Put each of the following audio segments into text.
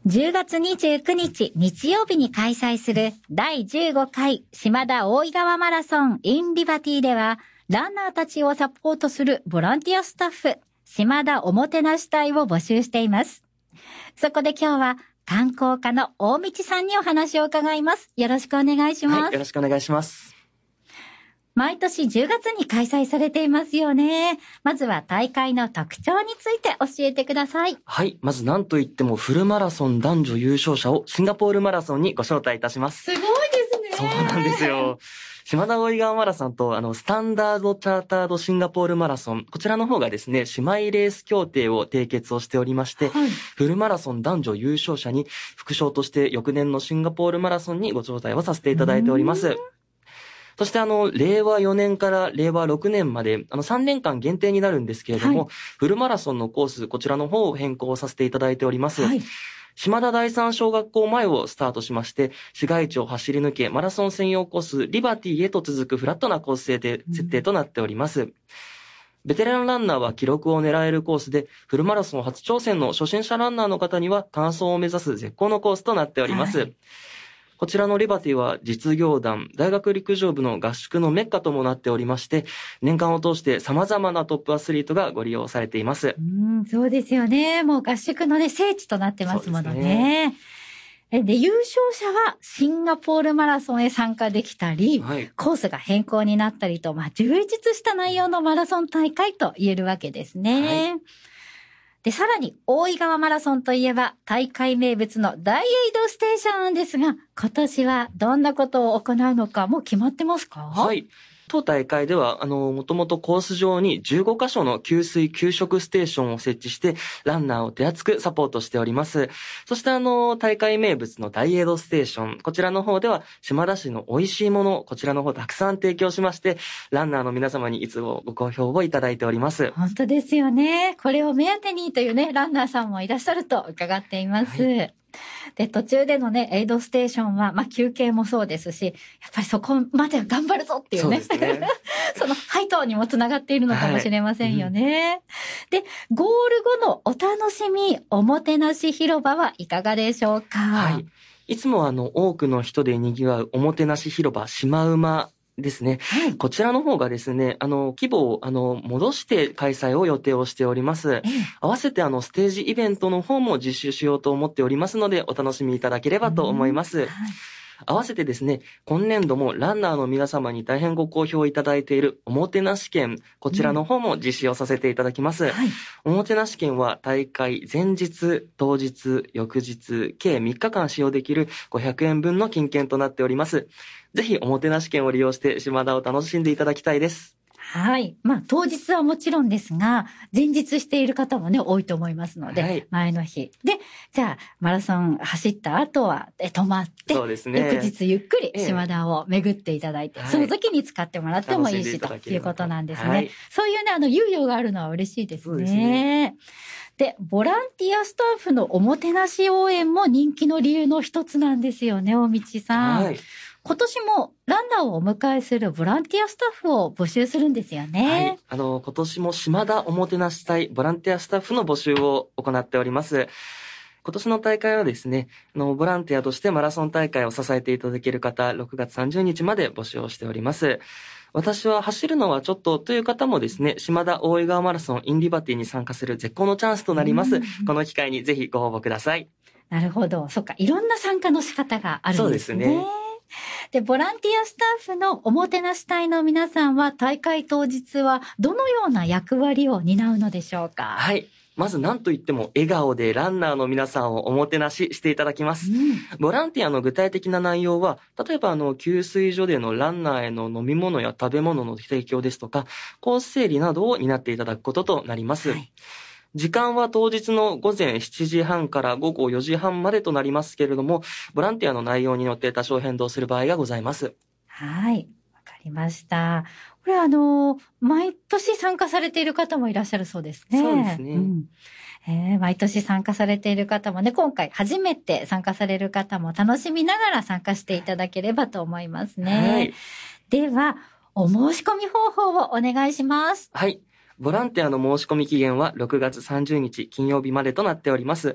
10月29日日曜日に開催する第15回島田大井川マラソン in リバティでは、ランナーたちをサポートするボランティアスタッフ、島田おもてなし隊を募集しています。そこで今日は観光課の大道さんにお話を伺います。よろしくお願いします。 はい、よろしくお願いします。 毎年10月に開催されていますよね。まずは大会の特徴について教えてください。 はい、まず何といってもフルマラソン男女優勝者をシンガポールマラソンにご招待いたします。 すごいですね。 そうなんですよ。島田大井川マラソンとスタンダードチャータードシンガポールマラソン、こちらの方がですね、姉妹レース協定を締結をしておりまして、はい、フルマラソン男女優勝者に副賞として翌年のシンガポールマラソンにご招待をさせていただいております。そして令和4年から令和6年まで、3年間限定になるんですけれども、はい、フルマラソンのコース、こちらの方を変更させていただいております。はい、島田第三小学校前をスタートしまして、市街地を走り抜け、マラソン専用コース、リバティへと続くフラットなコース設定となっております。ベテランランナーは記録を狙えるコースで、フルマラソン初挑戦の初心者ランナーの方には完走を目指す絶好のコースとなっております。はい、こちらのリバティは実業団、大学陸上部の合宿のメッカともなっておりまして、年間を通して様々なトップアスリートがご利用されています。 そうですよね。もう合宿のね、聖地となってますものね。で、優勝者はシンガポールマラソンへ参加できたり、はい、コースが変更になったりと、充実した内容のマラソン大会と言えるわけですね。はい、で、さらに、大井川マラソンといえば、大会名物の大エイドステーションですが、今年はどんなことを行うのか、もう決まってますか？ はい。当大会では、もともとコース上に15カ所の給水給食ステーションを設置して、ランナーを手厚くサポートしております。そして大会名物の大エイドステーション、こちらの方では、島田市の美味しいもの、こちらの方たくさん提供しまして、ランナーの皆様にいつもご好評をいただいております。 本当ですよね。これを目当てにというね、ランナーさんもいらっしゃると伺っています。はい、で、途中でのね、エイドステーションは、休憩もそうですし、やっぱりそこまでは頑張るぞっていうね。そうですね。その配当にもつながっているのかもしれませんよね。はい、で、ゴール後のお楽しみ、おもてなし広場はいかがでしょうか？ はい。いつも多くの人で賑わうおもてなし広場、シマウマですね。はい、こちらの方がですね、規模を、戻して開催を予定をしております。合わせてステージイベントの方も実施しようと思っておりますので、お楽しみいただければと思います。はい、合わせてですね、今年度もランナーの皆様に大変ご好評いただいているおもてなし券、こちらの方も実施をさせていただきます。はい、おもてなし券は大会前日、当日、翌日、計3日間使用できる500円分の金券となっております。ぜひおもてなし券を利用して島田を楽しんでいただきたいです。 はい。当日はもちろんですが、前日している方もね、多いと思いますので、はい、前の日。で、じゃあ、マラソン走った後は、泊まって、そうですね、翌日ゆっくり島田を巡っていただいて、その時に使ってもらってもいいし、ということなんですね。はい、そういうね、猶予があるのは嬉しいですね。そうですね。で、ボランティアスタッフのおもてなし応援も人気の理由の一つなんですよね、大道さん。はい、今年もランナーをお迎えするボランティアスタッフを募集するんですよね。 はい。今年も島田おもてなし隊ボランティアスタッフの募集を行っております。今年の大会はですね、ボランティアとしてマラソン大会を支えていただける方、6月30日まで募集をしております。私は走るのはちょっとという方もですね、島田大井川マラソン in リバティに参加する絶好のチャンスとなります。この機会にぜひご応募ください。 なるほど。そっか。いろんな参加の仕方があるんですね。そうですね。で、ボランティアスタッフのおもてなし隊の皆さんは大会当日はどのような役割を担うのでしょうか？ はい。まず何と言っても笑顔でランナーの皆さんをおもてなししていただきます。ボランティアの具体的な内容は、例えば給水所でのランナーへの飲み物や食べ物の提供ですとか、コース整理などを担っていただくこととなります。はい、時間は当日の午前7時半から午後4時半までとなりますけれども、ボランティアの内容によって多少変動する場合がございます。 はい。わかりました。これ毎年参加されている方もいらっしゃるそうですね。 そうですね。 毎年参加されている方もね、今回初めて参加される方も楽しみながら参加していただければと思いますね。はい、では、お申し込み方法をお願いします。 はい。ボランティアの申し込み期限は6月30日金曜日までとなっております。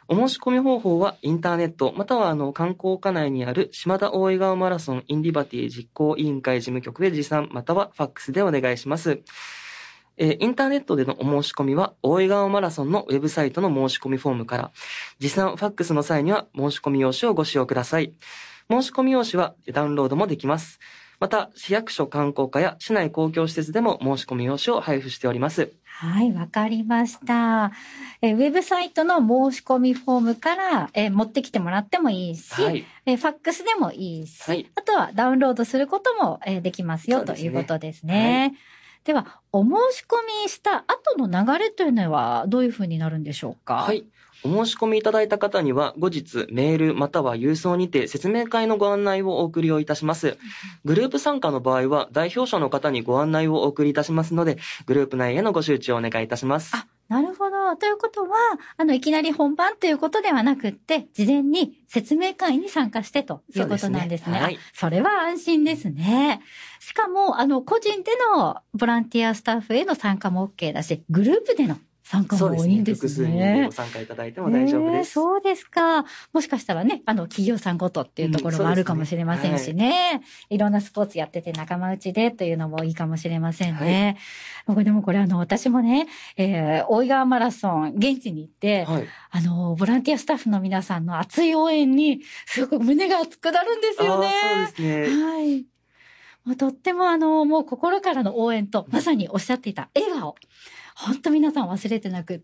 お申し込み方法はインターネット、または観光課内にある島田大井川マラソンインリバティ実行委員会事務局へ持参、またはファックスでお願いします。インターネットでのお申し込みは、大井川マラソンのウェブサイトの申し込みフォームから、持参ファックスの際には申し込み用紙をご使用ください。申し込み用紙はダウンロードもできます。また、市役所観光課や市内公共施設でも申し込み用紙を配布しております。 はい、わかりました。ウェブサイトの申し込みフォームから、持ってきてもらってもいいし、はい、ファックスでもいいし、はい、あとはダウンロードすることも、できますよということですね。はい、では、お申し込みした後の流れというのはどういうふうになるんでしょうか？ はい。お申し込みいただいた方には後日メールまたは郵送にて説明会のご案内をお送りをいたします。グループ参加の場合は代表者の方にご案内をお送りいたしますので、グループ内へのご周知をお願いいたします。 なるほど。ということは、いきなり本番ということではなくって、事前に説明会に参加してということなんですね。はい。それは安心ですね。しかも、個人でのボランティアスタッフへの参加も OK だし、グループでの参加も多いんですね。 複数人ご参加いただいても大丈夫です。 そうですか。もしかしたらね、企業さんごとっていうところもあるかもしれませんしね。いろんなスポーツやってて仲間内でというのもいいかもしれませんね。はい、でもこれ私もね、大井川マラソン、現地に行って、はい、ボランティアスタッフの皆さんの熱い応援に、すごく胸が熱くなるんですよね。 そうですね。 はい。もうとってももう心からの応援と、まさにおっしゃっていた笑顔。本当皆さん忘れてなくって、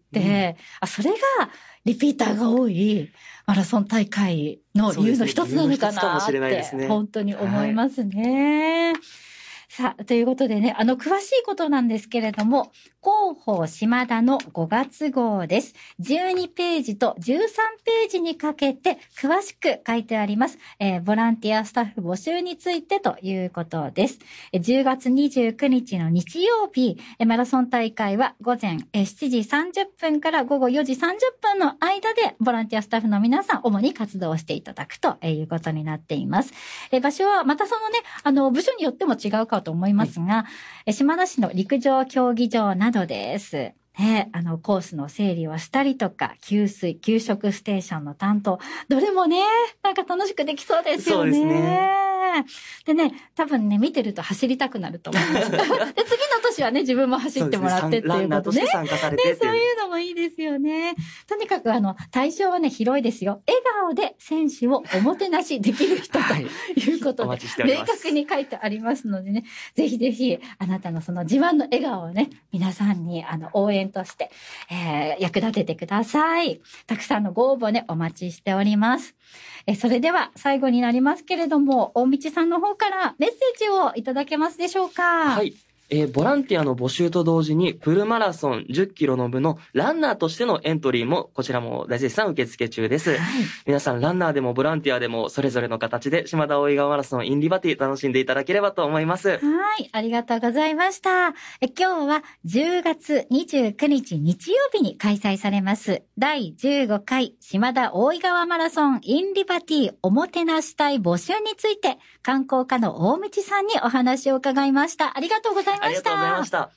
それがリピーターが多いマラソン大会の理由の一つなのかなって、本当に思いますね。はい、さあ、ということでね、詳しいことなんですけれども、広報島田の5月号です。12ページと13ページにかけて詳しく書いてあります。ボランティアスタッフ募集についてということです。10月29日の日曜日、マラソン大会は午前7時30分から午後4時30分の間でボランティアスタッフの皆さん主に活動していただくということになっています。場所はまたそのね、部署によっても違うかと思いますが、島田市の陸上競技場などです。コースの整理をしたりとか、給食ステーションの担当、どれもね、なんか楽しくできそうですよね。そうですね。でね、多分ね、見てると走りたくなると思います。で、次の年はね、自分も走ってもらってっていうことで。 参加されてそういうのもいいですよね。とにかく対象はね、広いですよ。笑顔で選手をおもてなしできる人ということで、明確に書いてありますのでね、ぜひぜひ、あなたのその自慢の笑顔をね、皆さんに応援として、役立ててください。たくさんのご応募ね、お待ちしております。それでは最後になりますけれども、大道さんの方からメッセージをいただけますでしょうか？ はい。ボランティアの募集と同時に、フルマラソン10キロの部のランナーとしてのエントリーも、こちらも大絶賛受付中です。はい、皆さん、ランナーでもボランティアでも、それぞれの形で、島田大井川マラソンインリバティ楽しんでいただければと思います。 はい、ありがとうございました。今日は10月29日日曜日に開催されます、第15回島田大井川マラソンインリバティおもてなし隊募集について、観光課の大道さんにお話を伺いました。ありがとうございました。 ありがとうございました。